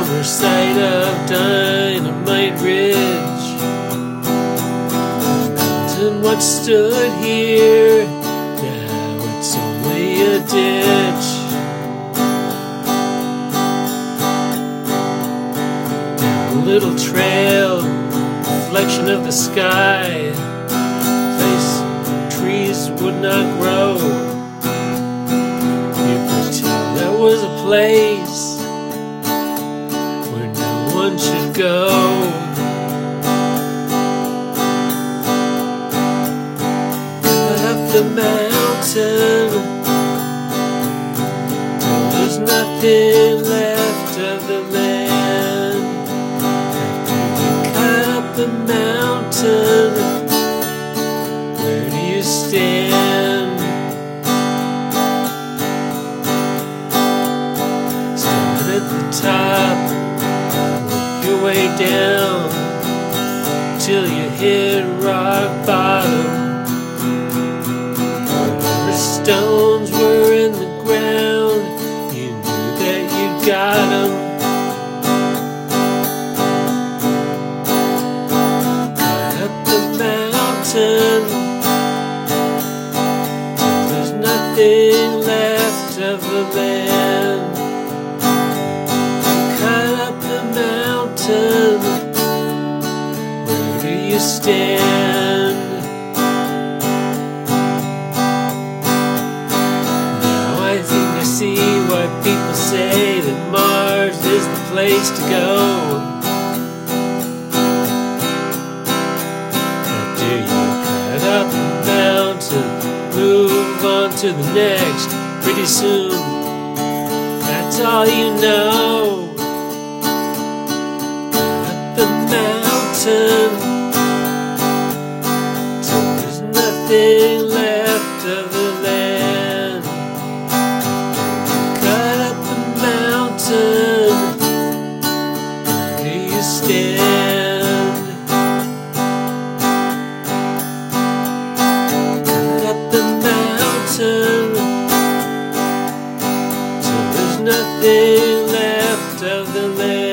former site of Dynamite Ridge. And what stood here, now it's only a ditch. Down a little trail, reflection of the sky, place trees would not grow. You could tell there was a place where no one should go. The mountain till there's nothing left of the land. After you cut up the mountain, where do you stand? Start at the top, work your way down till you hit rock bottom. Stones were in the ground, you knew that you got them. Cut up the mountain till there's nothing left of the land. Cut up the mountain, where do you stand? See why people say that Mars is the place to go. After you cut up the mountain, move on to the next. Pretty soon, that's all you know. Cut up the mountain till there's nothing left of the land. Where do you stand? Cut up the mountain till there's nothing left of the land.